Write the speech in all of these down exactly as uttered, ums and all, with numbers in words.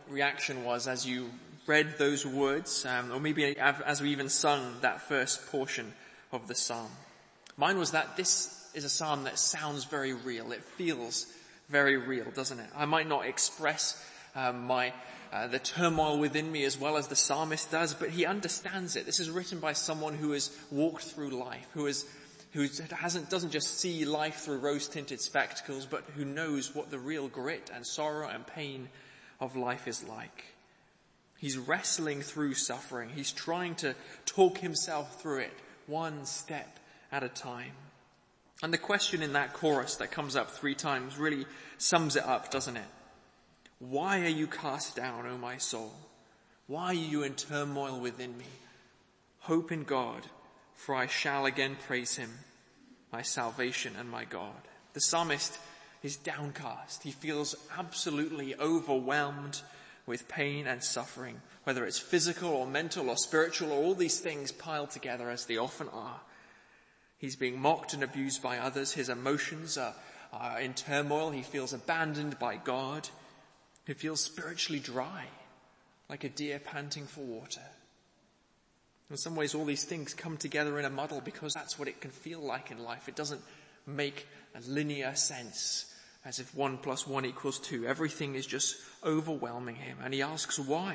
reaction was as you read those words, um, or maybe as we even sung that first portion of the psalm. Mine was that this is a psalm that sounds very real. It feels very real, doesn't it? I might not express um, my uh, the turmoil within me as well as the psalmist does, but he understands it. This is written by someone who has walked through life, who is who hasn't doesn't just see life through rose-tinted spectacles, but who knows what the real grit and sorrow and pain of life is like. He's wrestling through suffering. He's trying to talk himself through it one step at a time. And the question in that chorus that comes up three times really sums it up, doesn't it? Why are you cast down, O my soul? Why are you in turmoil within me? Hope in God, for I shall again praise him, my salvation and my God. The psalmist is downcast. He feels absolutely overwhelmed with pain and suffering, whether it's physical or mental or spiritual or all these things piled together as they often are. He's being mocked and abused by others. His emotions are, are in turmoil. He feels abandoned by God. He feels spiritually dry, like a deer panting for water. In some ways, all these things come together in a muddle because that's what it can feel like in life. It doesn't make a linear sense, as if one plus one equals two. Everything is just overwhelming him. And he asks why.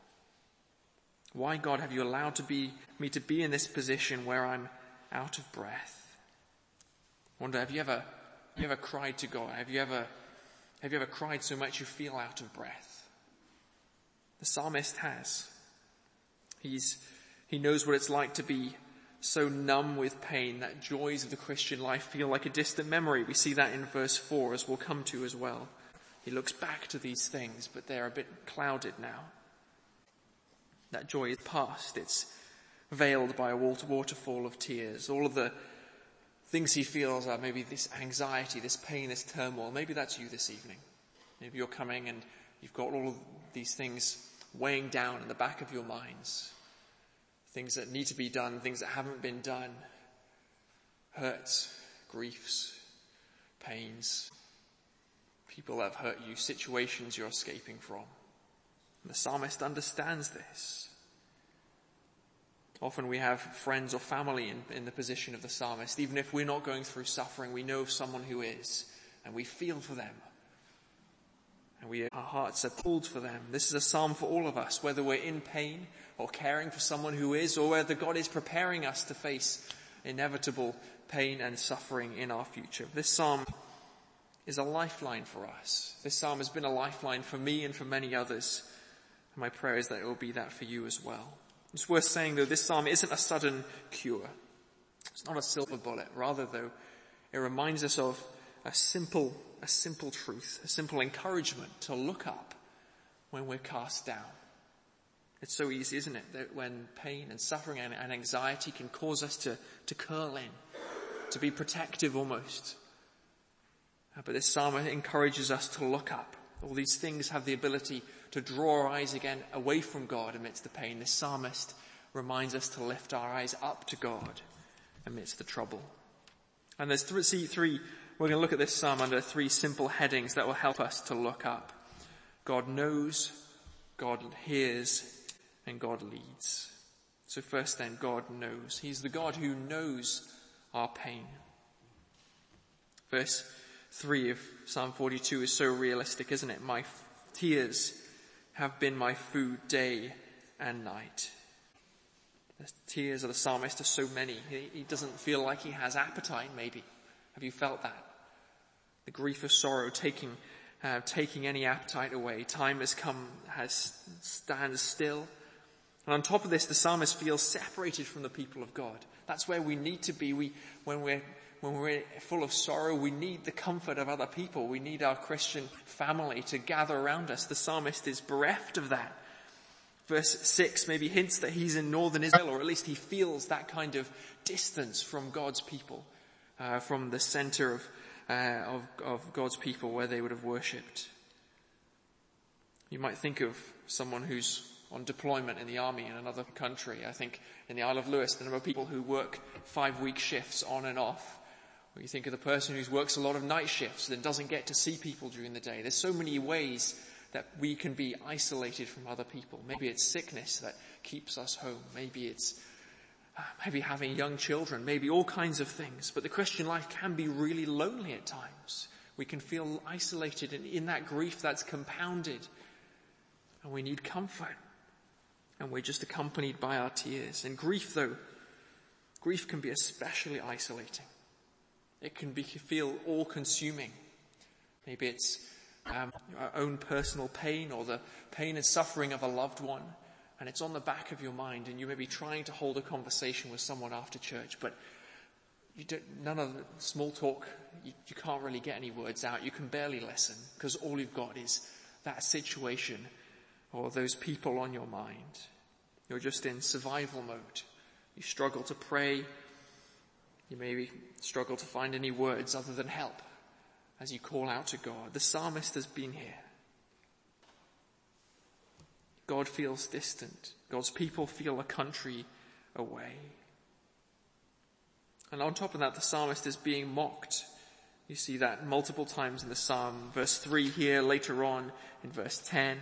Why, God, have you allowed to be, me to be in this position where I'm out of breath? I wonder, have you ever, have you ever cried to God? Have you ever, have you ever cried so much you feel out of breath? The psalmist has. He's, he knows what it's like to be so numb with pain that joys of the Christian life feel like a distant memory. We see that in verse four, as we'll come to as well. He looks back to these things, but they're a bit clouded now. That joy is past. It's veiled by a waterfall of tears. All of the things he feels are maybe this anxiety, this pain, this turmoil. Maybe that's you this evening. Maybe you're coming and you've got all of these things weighing down in the back of your minds. Things that need to be done, things that haven't been done. Hurts, griefs, pains. People that have hurt you, situations you're escaping from. And the psalmist understands this. Often we have friends or family in, in the position of the psalmist. Even if we're not going through suffering, we know of someone who is, and we feel for them. And we, our hearts are pulled for them. This is a psalm for all of us, whether we're in pain or caring for someone who is, or whether God is preparing us to face inevitable pain and suffering in our future. This psalm is a lifeline for us. This psalm has been a lifeline for me and for many others. And my prayer is that it will be that for you as well. It's worth saying, though, this psalm isn't a sudden cure. It's not a silver bullet. Rather, though, it reminds us of a simple, a simple truth, a simple encouragement to look up when we're cast down. It's so easy, isn't it, that when pain and suffering and, and anxiety can cause us to, to curl in, to be protective almost. Uh, but this psalm encourages us to look up. All these things have the ability to draw our eyes again away from God amidst the pain. This psalmist reminds us to lift our eyes up to God amidst the trouble. And there's three, three we're going to look at this psalm under three simple headings that will help us to look up. God knows, God hears, and God leads. So first then, God knows. He's the God who knows our pain. Verse three of Psalm forty-two is so realistic, isn't it? My tears have been my food day and night. The tears of the psalmist are so many. He, he doesn't feel like he has appetite, maybe. Have you felt that? The grief of sorrow taking, uh, taking any appetite away. Time has come, has stands still. And on top of this, the psalmist feels separated from the people of God. That's where we need to be. We, when we're When we're full of sorrow, we need the comfort of other people. We need our Christian family to gather around us. The psalmist is bereft of that. Verse six maybe hints that he's in northern Israel, or at least he feels that kind of distance from God's people, uh, from the center of, uh, of, of God's people where they would have worshipped. You might think of someone who's on deployment in the army in another country. I think in the Isle of Lewis, the number of people who work five-week shifts on and off. Or you think of the person who works a lot of night shifts and doesn't get to see people during the day. There's so many ways that we can be isolated from other people. Maybe it's sickness that keeps us home. Maybe it's uh, maybe having young children. Maybe all kinds of things. But the Christian life can be really lonely at times. We can feel isolated and in that grief that's compounded. And we need comfort. And we're just accompanied by our tears. And grief, though, grief can be especially isolating. It can be feel all-consuming. Maybe it's um, our own personal pain or the pain and suffering of a loved one, and it's on the back of your mind, and you may be trying to hold a conversation with someone after church, but you don't, none of the small talk, you, you can't really get any words out. You can barely listen because all you've got is that situation or those people on your mind. You're just in survival mode. You struggle to pray. You maybe struggle to find any words other than help as you call out to God. The psalmist has been here. God feels distant. God's people feel a country away. And on top of that, the psalmist is being mocked. You see that multiple times in the psalm. Verse three here, later on in verse ten.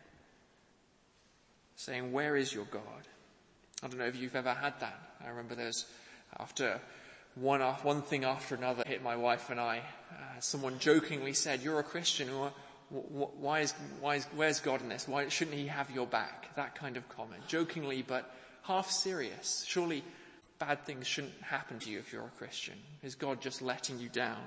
Saying, where is your God? I don't know if you've ever had that. I remember there's, after one one thing after another hit my wife and I, uh, someone jokingly said, you're a Christian. Why is, why is, where's God in this? Why shouldn't he have your back? That kind of comment. Jokingly, but half serious. Surely bad things shouldn't happen to you if you're a Christian. Is God just letting you down?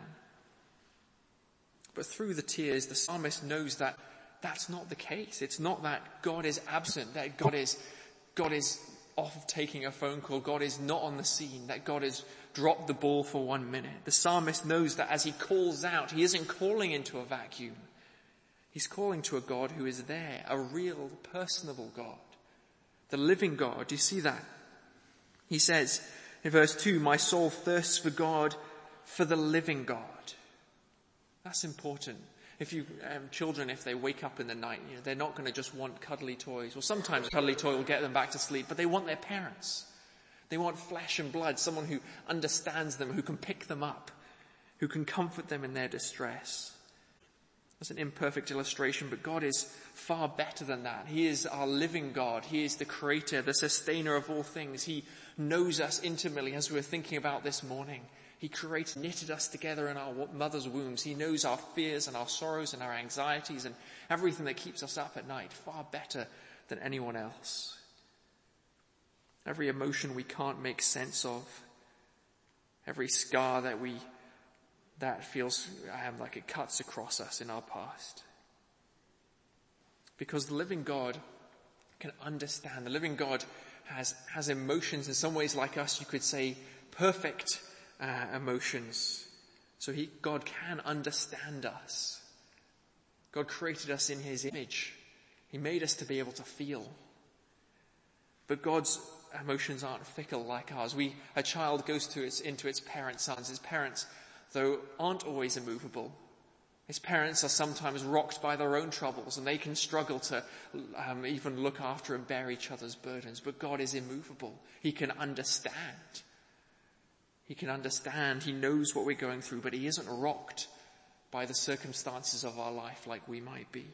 But through the tears, the psalmist knows that that's not the case. It's not that God is absent, that God is, God is off taking a phone call. God is not on the scene, that God has dropped the ball for one minute. The psalmist knows that as he calls out, he isn't calling into a vacuum. He's calling to a God who is there, a real, personable God, the living God. Do you see that? He says in verse two, my soul thirsts for God, for the living God. That's important. If you, um, children, if they wake up in the night, you know, they're not going to just want cuddly toys. Well, sometimes a cuddly toy will get them back to sleep, but they want their parents. They want flesh and blood, someone who understands them, who can pick them up, who can comfort them in their distress. That's an imperfect illustration, but God is far better than that. He is our living God. He is the creator, the sustainer of all things. He knows us intimately, as we were thinking about this morning. He created, knitted us together in our mother's wombs. He knows our fears and our sorrows and our anxieties and everything that keeps us up at night far better than anyone else. Every emotion we can't make sense of, every scar that we that feels um, like it cuts across us in our past. Because the living God can understand. The living God has has emotions in some ways like us, you could say, perfect Uh, emotions. So he, God can understand us. God created us in his image. He made us to be able to feel. But God's emotions aren't fickle like ours. We, a child goes to its, into its parents' arms. His parents, though, aren't always immovable. His parents are sometimes rocked by their own troubles, and they can struggle to um, even look after and bear each other's burdens. But God is immovable. He can understand. He can understand, he knows what we're going through, but he isn't rocked by the circumstances of our life like we might be.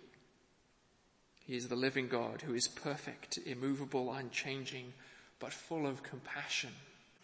He is the living God who is perfect, immovable, unchanging, but full of compassion.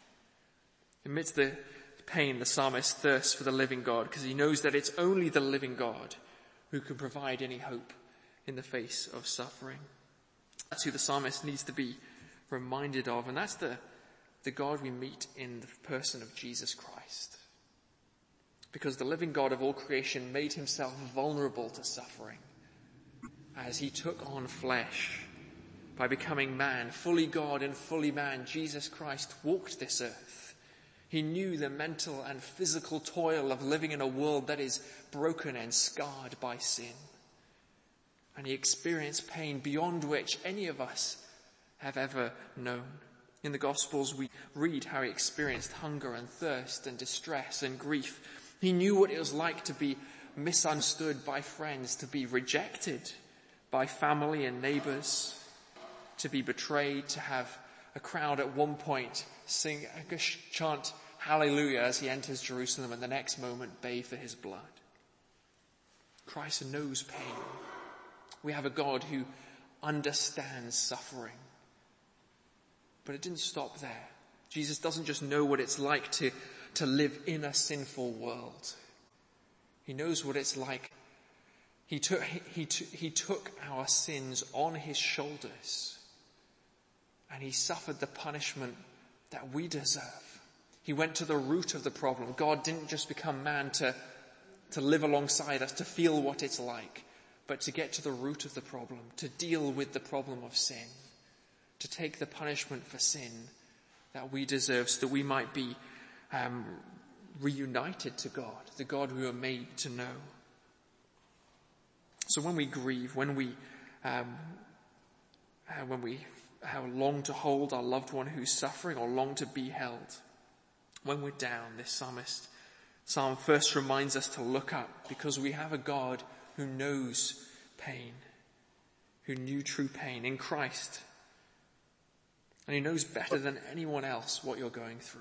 Amidst the pain, the psalmist thirsts for the living God because he knows that it's only the living God who can provide any hope in the face of suffering. That's who the psalmist needs to be reminded of, and that's the the God we meet in the person of Jesus Christ. Because the living God of all creation made himself vulnerable to suffering as he took on flesh by becoming man, fully God and fully man. Jesus Christ walked this earth. He knew the mental and physical toil of living in a world that is broken and scarred by sin. And he experienced pain beyond which any of us have ever known. In the Gospels, we read how he experienced hunger and thirst and distress and grief. He knew what it was like to be misunderstood by friends, to be rejected by family and neighbors, to be betrayed, to have a crowd at one point sing, chant hallelujah as he enters Jerusalem, and the next moment bay for his blood. Christ knows pain. We have a God who understands suffering. But it didn't stop there. Jesus doesn't just know what it's like to, to live in a sinful world. He knows what it's like. He took, he, he, he took our sins on his shoulders, and he suffered the punishment that we deserve. He went to the root of the problem. God didn't just become man to, to live alongside us, to feel what it's like, but to get to the root of the problem, to deal with the problem of sin, to take the punishment for sin that we deserve so that we might be um, reunited to God, the God we were made to know. So when we grieve, when we um, uh, when we uh, long to hold our loved one who's suffering or long to be held, when we're down, this psalmist psalm first reminds us to look up, because we have a God who knows pain, who knew true pain in Christ. And he knows better than anyone else what you're going through.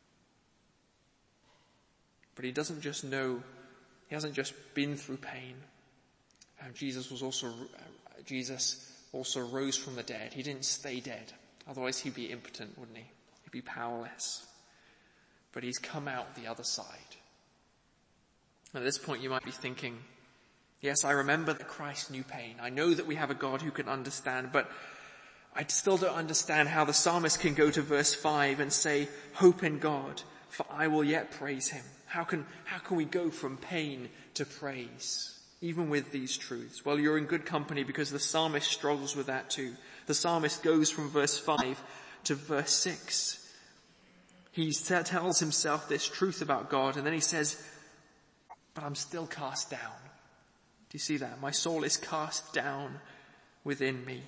But he doesn't just know, he hasn't just been through pain. Um, Jesus was also, uh, Jesus also rose from the dead. He didn't stay dead. Otherwise he'd be impotent, wouldn't he? He'd be powerless. But he's come out the other side. At this point you might be thinking, yes, I remember that Christ knew pain. I know that we have a God who can understand, but I still don't understand how the psalmist can go to verse five and say, hope in God, for I will yet praise him. How can, how can we go from pain to praise, even with these truths? Well, you're in good company, because the psalmist struggles with that too. The psalmist goes from verse five to verse six. He tells himself this truth about God, and then he says, but I'm still cast down. Do you see that? My soul is cast down within me.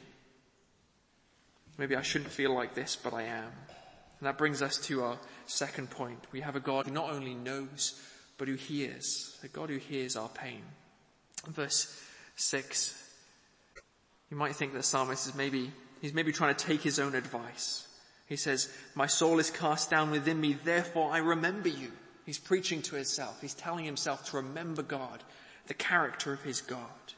Maybe I shouldn't feel like this, but I am. And that brings us to our second point. We have a God who not only knows, but who hears. A God who hears our pain. Verse six. You might think that the psalmist is maybe, he's maybe trying to take his own advice. He says, my soul is cast down within me, therefore I remember you. He's preaching to himself. He's telling himself to remember God, the character of his God.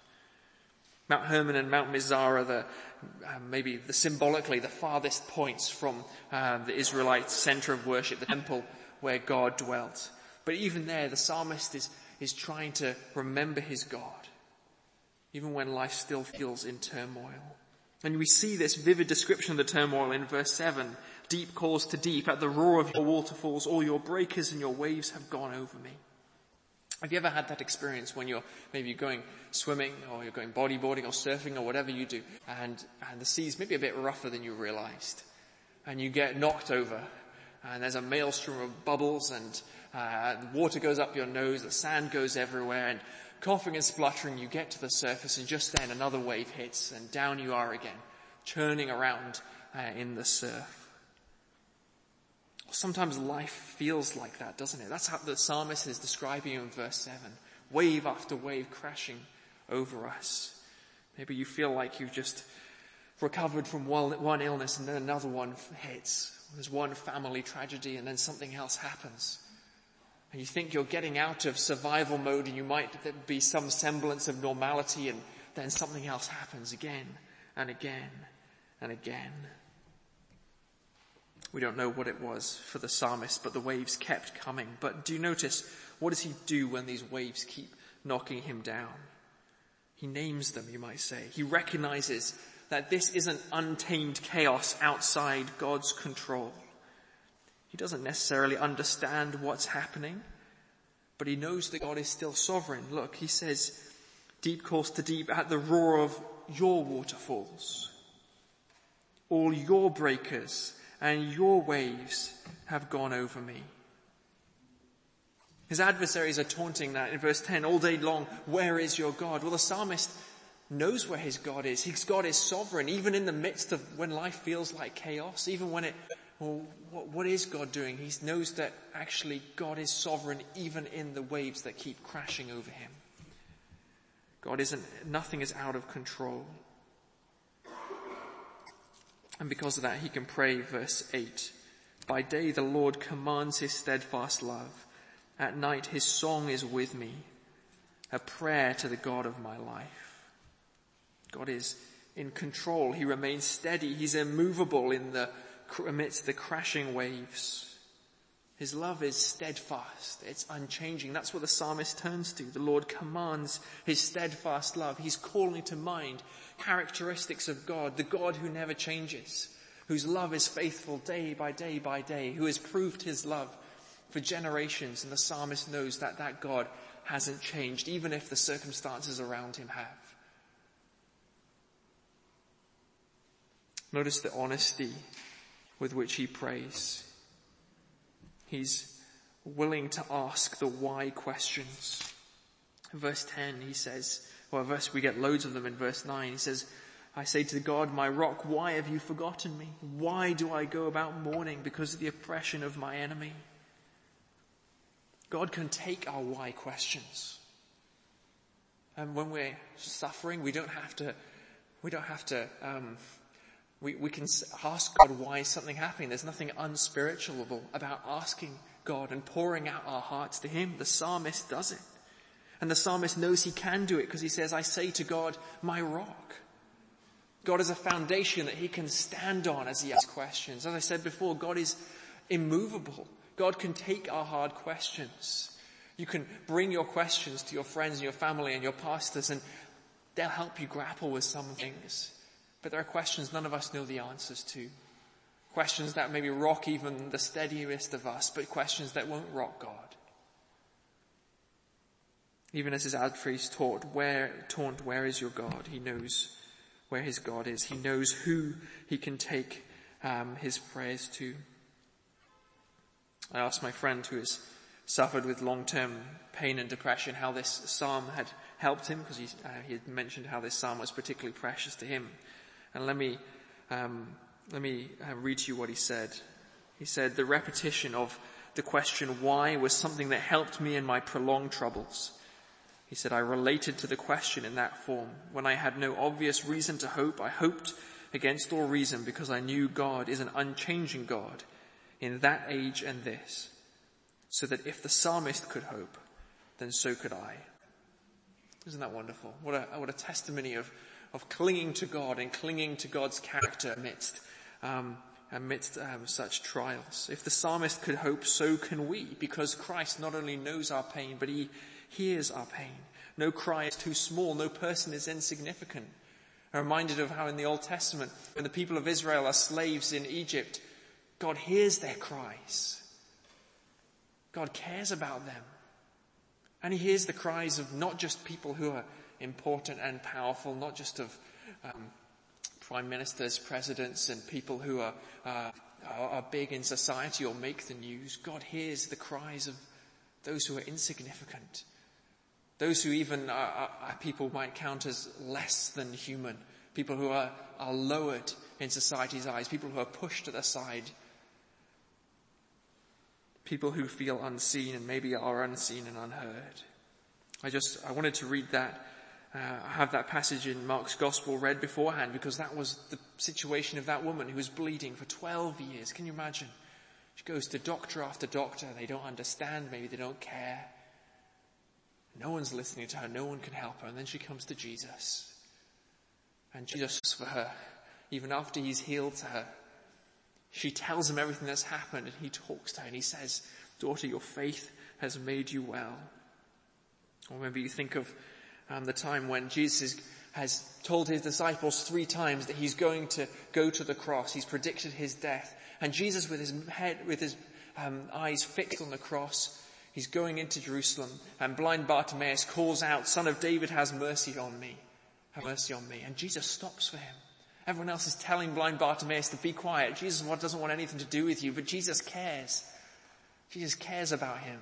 Mount Hermon and Mount Mizar are the, uh, maybe the symbolically the farthest points from uh, the Israelite center of worship, the temple where God dwelt. But even there, the psalmist is, is trying to remember his God, even when life still feels in turmoil. And we see this vivid description of the turmoil in verse seven. Deep calls to deep, at the roar of your waterfalls, all your breakers and your waves have gone over me. Have you ever had that experience when you're maybe you're going swimming or you're going bodyboarding or surfing or whatever you do, and, and the sea's maybe a bit rougher than you realized, and you get knocked over, and there's a maelstrom of bubbles, and uh, the water goes up your nose, the sand goes everywhere, and coughing and spluttering you get to the surface, and just then another wave hits, and down you are again, churning around uh, in the surf. Sometimes life feels like that, doesn't it? That's how the psalmist is describing in verse seven. Wave after wave crashing over us. Maybe you feel like you've just recovered from one, one illness and then another one hits. There's one family tragedy and then something else happens. And you think you're getting out of survival mode and you might be some semblance of normality, and then something else happens again and again and again. We don't know what it was for the psalmist, but the waves kept coming. But do you notice, what does he do when these waves keep knocking him down? He names them, you might say. He recognizes that this isn't untamed chaos outside God's control. He doesn't necessarily understand what's happening, but he knows that God is still sovereign. Look, he says, deep calls to deep at the roar of your waterfalls. All your breakers and your waves have gone over me. His adversaries are taunting that in verse ten all day long. Where is your God? Well, the psalmist knows where his God is. His God is sovereign, even in the midst of when life feels like chaos, even when it, well, what, what is God doing? He knows that actually God is sovereign even in the waves that keep crashing over him. God isn't, nothing is out of control. And because of that, he can pray, verse eight. By day the Lord commands his steadfast love. At night his song is with me, a prayer to the God of my life. God is in control. He remains steady. He's immovable in the, amidst the crashing waves. His love is steadfast. It's unchanging. That's what the psalmist turns to. The Lord commands his steadfast love. He's calling to mind characteristics of God, the God who never changes, whose love is faithful day by day by day, who has proved his love for generations. And the psalmist knows that that God hasn't changed, even if the circumstances around him have. Notice the honesty with which he prays. He's willing to ask the why questions. In verse ten, he says, well, verse, we get loads of them in verse nine. He says, I say to God, my rock, why have you forgotten me? Why do I go about mourning because of the oppression of my enemy? God can take our why questions. And when we're suffering, we don't have to, we don't have to, um, We, we can ask God why is something happening. There's nothing unspiritual about asking God and pouring out our hearts to him. The psalmist does it. And the psalmist knows he can do it because he says, I say to God, my rock. God is a foundation that he can stand on as he asks questions. As I said before, God is immovable. God can take our hard questions. You can bring your questions to your friends and your family and your pastors, and they'll help you grapple with some things. But there are questions none of us know the answers to. Questions that maybe rock even the steadiest of us, but questions that won't rock God. Even as his adversaries taught, where, taunt, where is your God? He knows where his God is. He knows who he can take um, his prayers to. I asked my friend who has suffered with long-term pain and depression how this psalm had helped him, because he, uh, he had mentioned how this psalm was particularly precious to him. And let me, um, let me uh, read to you what he said. He said, the repetition of the question why was something that helped me in my prolonged troubles. He said, I related to the question in that form. When I had no obvious reason to hope, I hoped against all reason because I knew God is an unchanging God in that age and this. So that if the psalmist could hope, then so could I. Isn't that wonderful? What a, what a testimony of of clinging to God and clinging to God's character amidst, um, amidst um, such trials. If the psalmist could hope, so can we, because Christ not only knows our pain, but he hears our pain. No cry is too small, no person is insignificant. I'm reminded of how in the Old Testament, when the people of Israel are slaves in Egypt, God hears their cries. God cares about them. And he hears the cries of not just people who are important and powerful, not just of um, prime ministers, presidents, and people who are, uh, are big in society or make the news. God hears the cries of those who are insignificant, those who even are, are people might count as less than human, people who are, are lowered in society's eyes, people who are pushed to the side, people who feel unseen and maybe are unseen and unheard. I just, I wanted to read that. Uh, I have that passage in Mark's Gospel read beforehand because that was the situation of that woman who was bleeding for twelve years. Can you imagine? She goes to doctor after doctor. They don't understand. Maybe they don't care. No one's listening to her. No one can help her. And then she comes to Jesus. And Jesus for her, even after he's healed to her, she tells him everything that's happened, and he talks to her and he says, daughter, your faith has made you well. Or maybe you think of Um, the time when Jesus has told his disciples three times that he's going to go to the cross. He's predicted his death. And Jesus, with his head, with his um, eyes fixed on the cross, he's going into Jerusalem. And blind Bartimaeus calls out, Son of David, have mercy on me. Have mercy on me. And Jesus stops for him. Everyone else is telling blind Bartimaeus to be quiet. Jesus doesn't want anything to do with you, but Jesus cares. Jesus cares about him.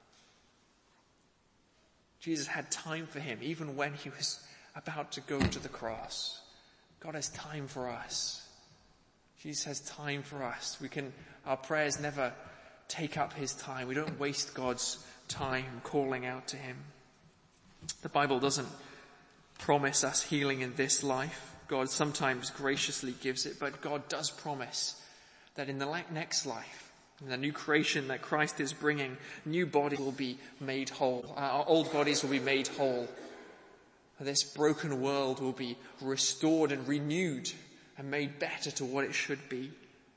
Jesus had time for him, even when he was about to go to the cross. God has time for us. Jesus has time for us. We can, our prayers never take up his time. We don't waste God's time calling out to him. The Bible doesn't promise us healing in this life. God sometimes graciously gives it, but God does promise that in the next life, in the new creation that Christ is bringing, new bodies will be made whole. Our old bodies will be made whole. This broken world will be restored and renewed and made better to what it should be.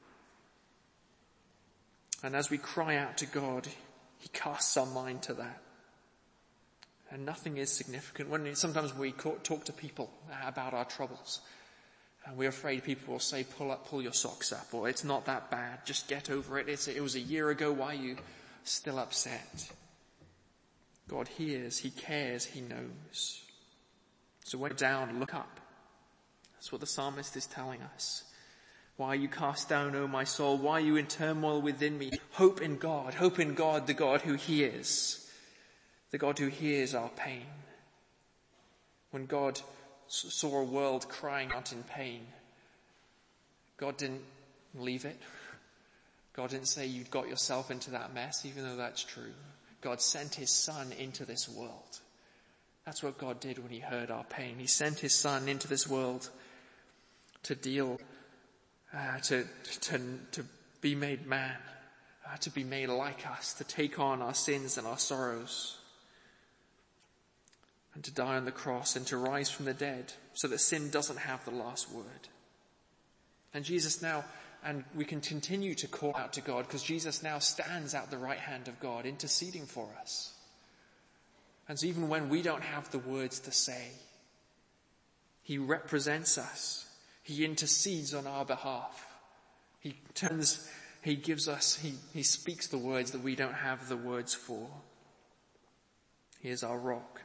And as we cry out to God, he casts our mind to that. And nothing is significant. When sometimes we talk to people about our troubles, and we're afraid people will say, pull up, pull your socks up, or it's not that bad, just get over it. It's, it was a year ago, why are you still upset? God hears, he cares, he knows. So when you're down, look up. That's what the psalmist is telling us. Why are you cast down, O my soul? Why are you in turmoil within me? Hope in God. Hope in God, the God who hears. The God who hears our pain. When God saw a world crying out in pain, God didn't leave it. God didn't say you'd got yourself into that mess, even though that's true. God sent his son into this world. That's what God did when he heard our pain. He sent his son into this world to deal, uh, to, to, to be made man, uh, to be made like us, to take on our sins and our sorrows, and to die on the cross and to rise from the dead so that sin doesn't have the last word. And Jesus now, and we can continue to call out to God because Jesus now stands at the right hand of God, interceding for us. And so even when we don't have the words to say, he represents us. He intercedes on our behalf. He turns, he gives us, he, he speaks the words that we don't have the words for. He is our rock.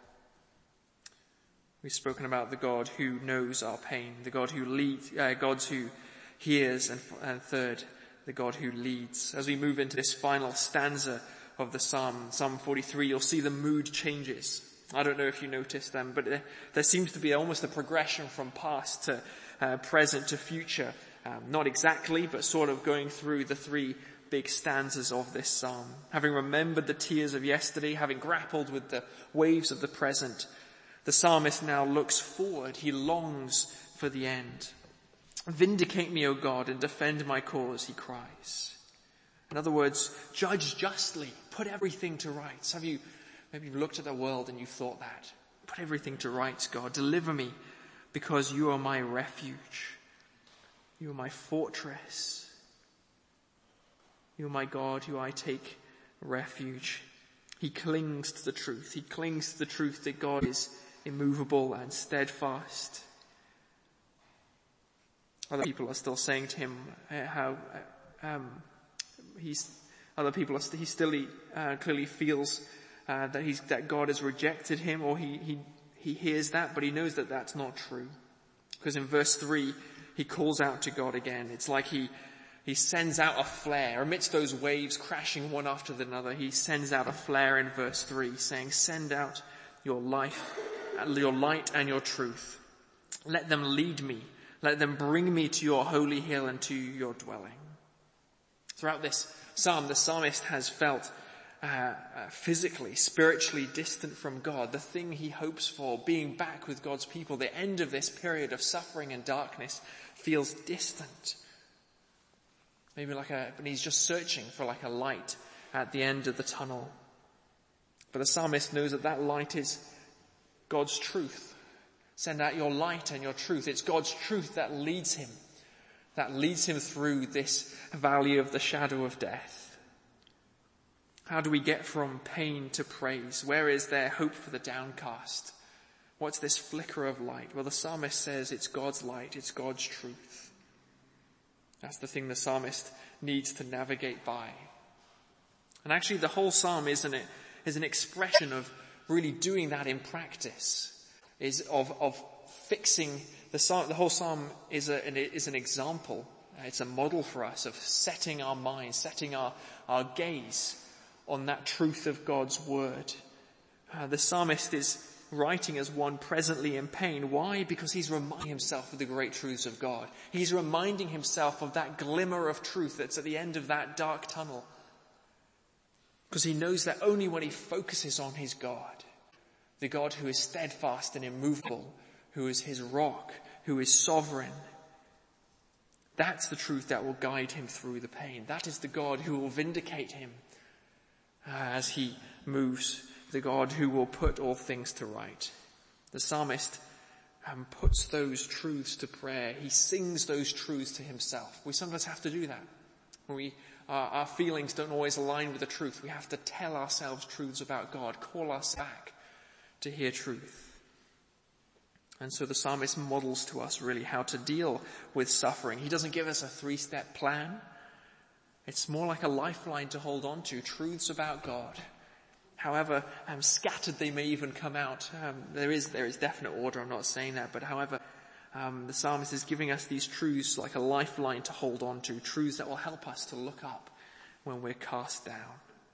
We've spoken about the God who knows our pain, the God who leads, uh, God who hears, and, and third, the God who leads. As we move into this final stanza of the Psalm, Psalm forty-three, you'll see the mood changes. I don't know if you noticed them, but there, there seems to be almost a progression from past to uh, present to future. Um, not exactly, but sort of going through the three big stanzas of this psalm. Having remembered the tears of yesterday, having grappled with the waves of the present, the psalmist now looks forward. He longs for the end. Vindicate me, O God, and defend my cause, he cries. In other words, judge justly, put everything to rights. Have you maybe you've looked at the world and you've thought that? Put everything to rights, God. Deliver me because you are my refuge. You are my fortress. You are my God, who I take refuge. He clings to the truth. He clings to the truth that God is immovable and steadfast. Other people are still saying to him uh, how um, he's. Other people are. St- he still uh, clearly feels uh, that he's that God has rejected him, or he he he hears that, but he knows that that's not true, because in verse three he calls out to God again. It's like he he sends out a flare amidst those waves crashing one after another. He sends out a flare in verse three, saying, "Send out your life, your light, and your truth. Let them lead me." Let them bring me to your holy hill and to your dwelling. Throughout this psalm, the psalmist has felt uh, uh, physically, spiritually distant from God. The thing he hopes for, being back with God's people, the end of this period of suffering and darkness, feels distant. Maybe like a, but he's just searching for like a light at the end of the tunnel. But the psalmist knows that that light is God's truth. Send out your light and your truth. It's God's truth that leads him, that leads him through this valley of the shadow of death. How do we get from pain to praise? Where is there hope for the downcast? What's this flicker of light? Well, the psalmist says it's God's light, it's God's truth. That's the thing the psalmist needs to navigate by. And actually the whole psalm is an, is an expression of really doing that in practice. Is of, of fixing the psalm. The whole psalm is a, is an example. It's a model for us of setting our minds, setting our, our gaze on that truth of God's word. Uh, the psalmist is writing as one presently in pain. Why? Because he's reminding himself of the great truths of God. He's reminding himself of that glimmer of truth that's at the end of that dark tunnel. Because he knows that only when he focuses on his God, the God who is steadfast and immovable, who is his rock, who is sovereign. That's the truth that will guide him through the pain. That is the God who will vindicate him uh, as he moves, the God who will put all things to right. The psalmist um, puts those truths to prayer. He sings those truths to himself. We sometimes have to do that. When we, our, our feelings don't always align with the truth. We have to tell ourselves truths about God, call us back to hear truth. And so the psalmist models to us really how to deal with suffering. He doesn't give us a three-step plan. It's more like a lifeline to hold on to, truths about God. However um, scattered they may even come out, um, there is there is definite order, I'm not saying that, but however um, the psalmist is giving us these truths like a lifeline to hold on to, truths that will help us to look up when we're cast down.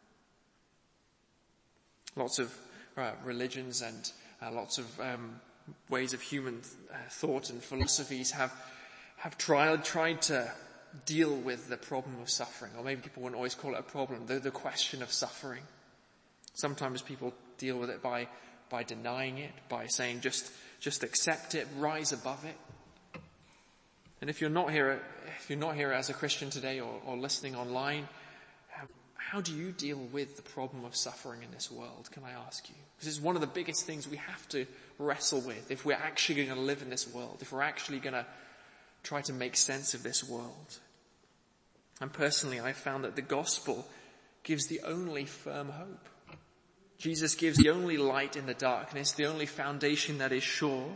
Lots of uh, religions and uh, lots of um, ways of human uh, thought and philosophies have have tried tried to deal with the problem of suffering, or maybe people wouldn't always call it a problem, the, the question of suffering. Sometimes people deal with it by by denying it, by saying just just accept it, rise above it. And if you're not here, if you're not here as a Christian today, or, or listening online, how, how do you deal with the problem of suffering in this world? Can I ask you? Because it's one of the biggest things we have to wrestle with if we're actually going to live in this world, if we're actually going to try to make sense of this world. And personally, I found that the gospel gives the only firm hope. Jesus gives the only light in the darkness, the only foundation that is sure.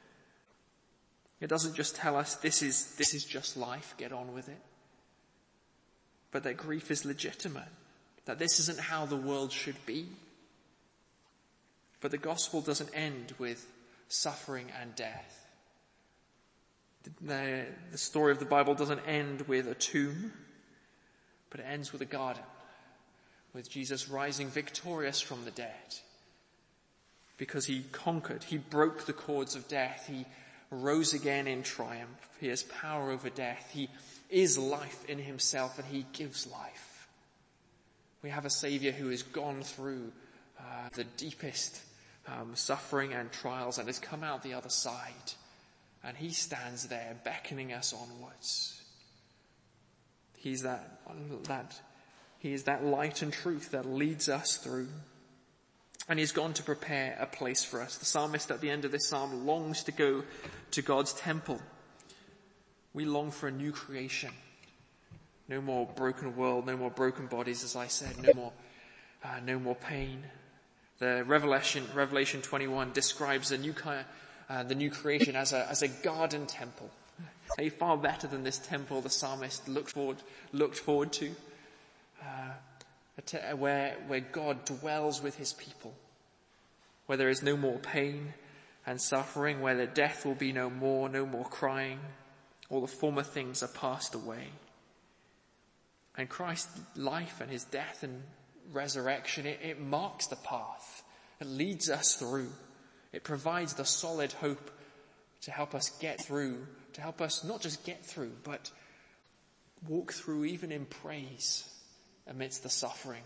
It doesn't just tell us this is, this is just life, get on with it. But that grief is legitimate, that this isn't how the world should be. But the gospel doesn't end with suffering and death. The, the story of the Bible doesn't end with a tomb, but it ends with a garden, with Jesus rising victorious from the dead. Because he conquered, he broke the cords of death, he rose again in triumph, he has power over death, he is life in himself, and he gives life. We have a Saviour who has gone through uh, the deepest um, suffering and trials and has come out the other side. And he stands there beckoning us onwards. He's that, that, he is that light and truth that leads us through. And he's gone to prepare a place for us. The psalmist at the end of this psalm longs to go to God's temple. We long for a new creation. No more broken world, no more broken bodies, as I said, no more, uh, no more pain. The Revelation, Revelation twenty-one describes a new kind of, Uh, the new creation as a as a garden temple, a far better than this temple the psalmist looked forward looked forward to, uh, a te- where where God dwells with his people, where there is no more pain and suffering, where the death will be no more, no more crying, all the former things are passed away. And Christ's life and his death and resurrection, it, it marks the path, it leads us through. It provides the solid hope to help us get through, to help us not just get through, but walk through even in praise amidst the suffering.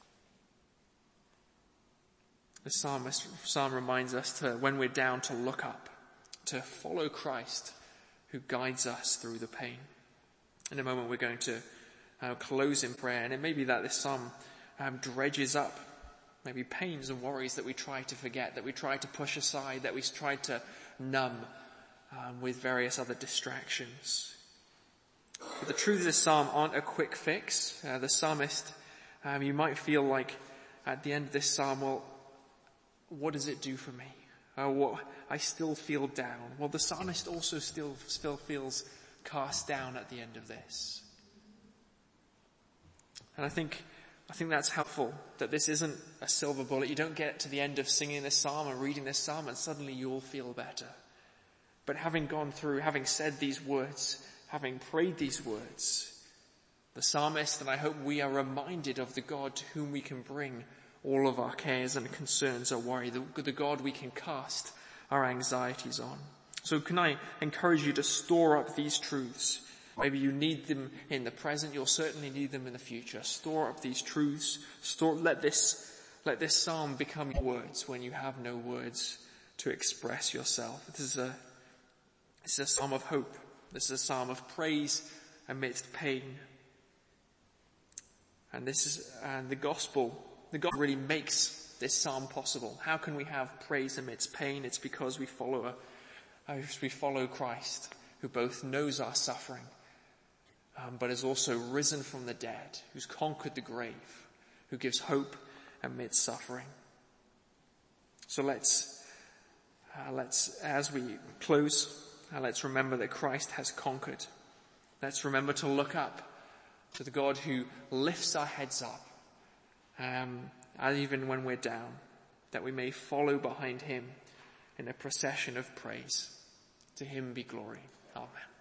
The psalmist, psalm reminds us to, when we're down, to look up, to follow Christ who guides us through the pain. In a moment we're going to uh, close in prayer, and it may be that this psalm um, dredges up maybe pains and worries that we try to forget, that we try to push aside, that we try to numb um, with various other distractions. But the truth of this psalm aren't a quick fix. Uh, the psalmist, um, you might feel like at the end of this psalm, well, what does it do for me? Uh, what, I still feel down. Well, the psalmist also still, still feels cast down at the end of this. And I think I think that's helpful, that this isn't a silver bullet. You don't get to the end of singing this psalm and reading this psalm and suddenly you all feel better. But having gone through, having said these words, having prayed these words, the psalmist, and I hope we are reminded of the God to whom we can bring all of our cares and concerns or worry, the, the God we can cast our anxieties on. So can I encourage you to store up these truths? Maybe you need them in the present. You'll certainly need them in the future. Store up these truths. Store, let this, let this psalm become your words when you have no words to express yourself. This is a, this is a psalm of hope. This is a psalm of praise amidst pain. And this is, and the gospel, the gospel really makes this psalm possible? How can we have praise amidst pain? It's because we follow a, we follow Christ, who both knows our suffering, um, but has also risen from the dead, who's conquered the grave, who gives hope amidst suffering. So let's, uh, let's, as we close, uh, let's remember that Christ has conquered. Let's remember to look up to the God who lifts our heads up, um, and even when we're down, that we may follow behind him in a procession of praise. To him be glory. Amen.